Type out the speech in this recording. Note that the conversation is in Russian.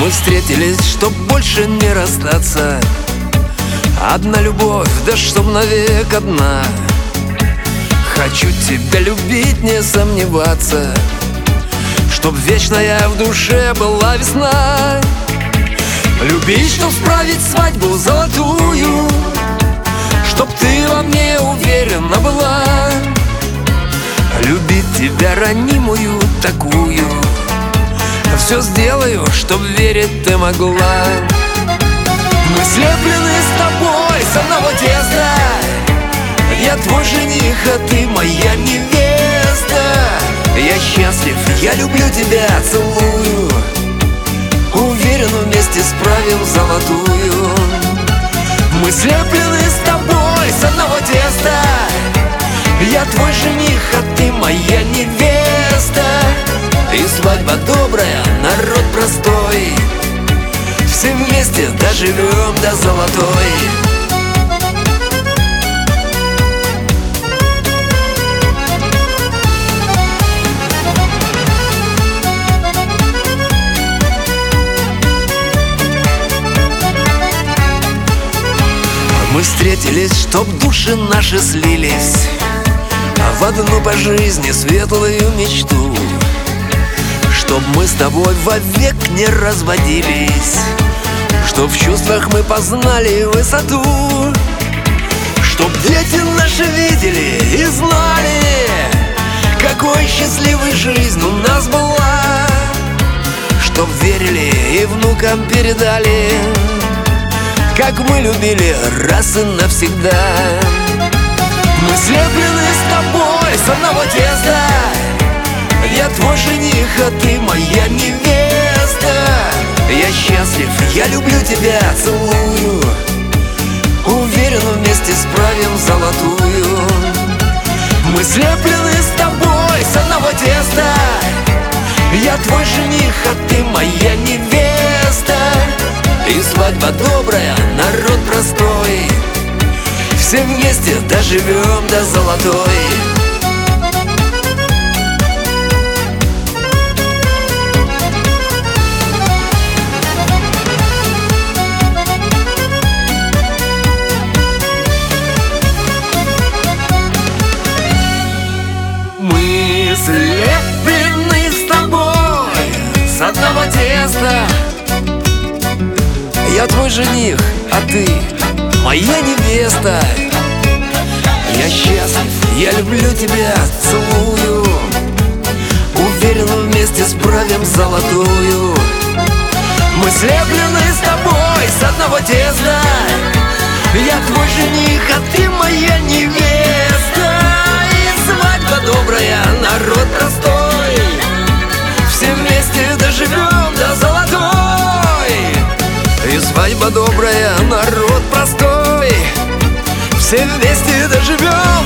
Мы встретились, чтоб больше не расстаться. Одна любовь, да чтоб навек одна. Хочу тебя любить, не сомневаться, чтоб вечная в душе была весна. Любить, чтоб справить свадьбу золотую, чтоб ты во мне уверена была. Любить тебя ранимую такую, все сделаю, чтоб верить ты могла. Мы слеплены с тобой с одного теста. Я твой жених, а ты моя невеста. Я счастлив, я люблю тебя, целую. Уверен, вместе справим золотую. Мы слеплены с тобой с одного теста. Я твой жених, а ты моя невеста. И свадьба добрая, народ простой. Все вместе доживем до золотой. Мы встретились, чтоб души наши слились в одну по жизни светлую мечту. Чтоб мы с тобой вовек не разводились, чтоб в чувствах мы познали высоту. Чтоб дети наши видели и знали, какой счастливой жизнь у нас была. Чтоб верили и внукам передали, как мы любили раз и навсегда. Мы слеплены с тобой с одного теста. Я твой жених, а ты моя невеста. Я счастлив, я люблю тебя, целую. Уверен, вместе справим золотую. Мы слеплены с тобой с одного теста. Я твой жених, а ты моя невеста. И свадьба добрая, народ простой. Все вместе доживем до золотой. Мы слеплены с тобой с одного теста. Я твой жених, а ты моя невеста. Я счастлив, я люблю тебя, целую. Уверен, вместе справим золотую. Мы слеплены с тобой с одного теста. Я твой жених, а ты моя невеста. И свадьба добрая, народ простой. Все вместе доживем до золотой. И свадьба добрая, народ простой. Все вместе доживем